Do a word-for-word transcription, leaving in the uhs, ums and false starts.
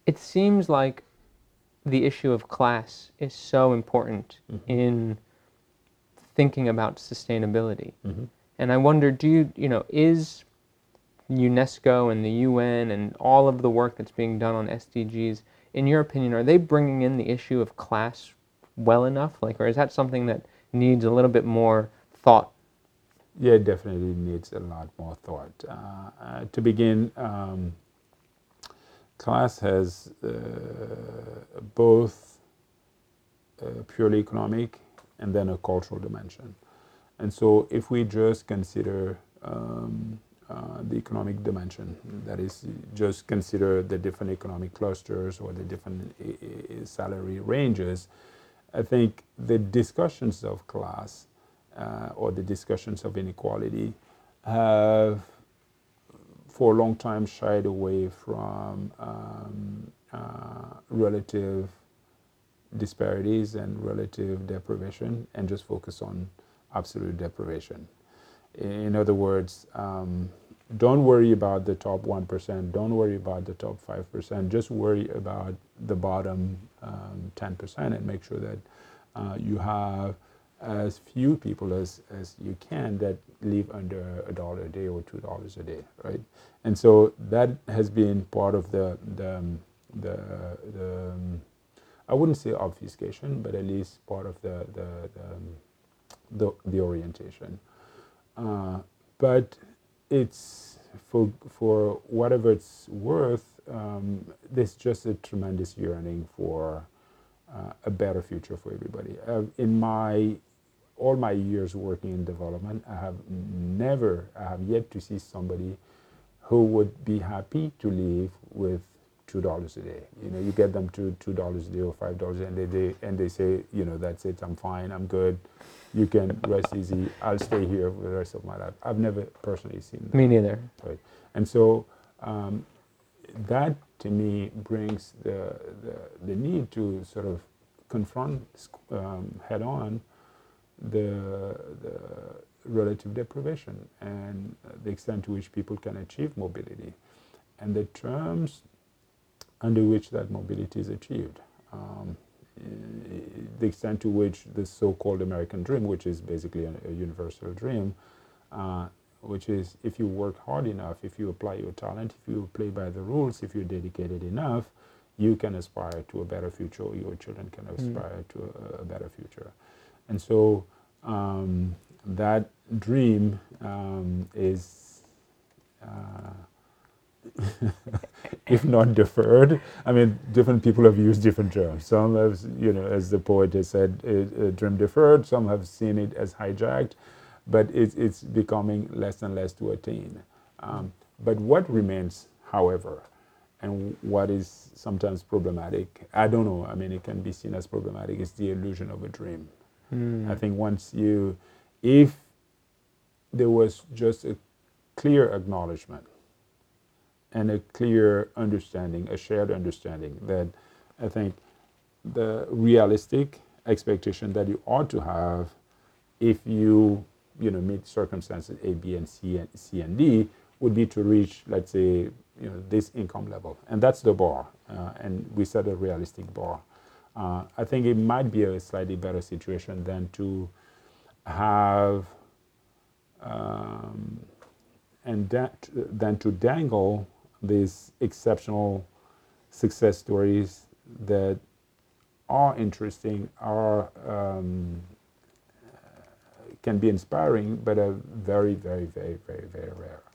it seems like the issue of class is so important mm-hmm. in thinking about sustainability. Mm-hmm. And I wonder, do you, you know, is UNESCO and the U N and all of the work that's being done on S D Gs, in your opinion, are they bringing in the issue of class well enough? Like, or is that something that needs a little bit more thought? Yeah, it definitely needs a lot more thought. Uh, uh, to begin, um, class has uh, both a purely economic and then a cultural dimension. And so if we just consider um, uh, the economic dimension, that is, just consider the different economic clusters or the different uh, salary ranges, I think the discussions of class uh, or the discussions of inequality have for a long time shied away from um, uh, relative disparities and relative deprivation and just focus on absolute deprivation. In other words, um, don't worry about the top one percent, don't worry about the top five percent, just worry about the bottom um, ten percent and make sure that uh, you have as few people as, as you can that live under a dollar a day or two dollars a day, right? And so that has been part of the, the, the, the um, I wouldn't say obfuscation, but at least part of the, the, the, um, the, the orientation. Uh, but it's, for, for whatever it's worth, um, there's just a tremendous yearning for uh, a better future for everybody. Uh, in my, all my years working in development, I have never, I have yet to see somebody who would be happy to live with two dollars a day. You know, you get them to two dollars a day or five dollars, and they, they and they say, you know, that's it. I'm fine. I'm good. You can rest easy. I'll stay here for the rest of my life. I've never personally seen that. Me neither. Right. And so um, that to me brings the, the the need to sort of confront um, head on the the relative deprivation and the extent to which people can achieve mobility and the terms under which that mobility is achieved. Um, the extent to which the so-called American dream, which is basically a, a universal dream, uh, which is if you work hard enough, if you apply your talent, if you play by the rules, if you're dedicated enough, you can aspire to a better future, or your children can aspire mm. to a, a better future. And so um, that dream um, is, uh, if not deferred, I mean, different people have used different terms. Some have, you know, as the poet has said, a, a dream deferred. Some have seen it as hijacked, but it's, it's becoming less and less to attain. Um, but what remains, however, and what is sometimes problematic, I don't know, I mean, it can be seen as problematic, is the illusion of a dream. Mm. I think once you, if there was just a clear acknowledgement and a clear understanding, a shared understanding that I think the realistic expectation that you ought to have if you, you know, meet circumstances A, B, and C, and C and D would be to reach, let's say, you know, this income level. And that's the bar. Uh, and we set a realistic bar. Uh, I think it might be a slightly better situation than to have um, and that, than to dangle these exceptional success stories that are interesting, are um, can be inspiring, but are very, very, very, very, very rare.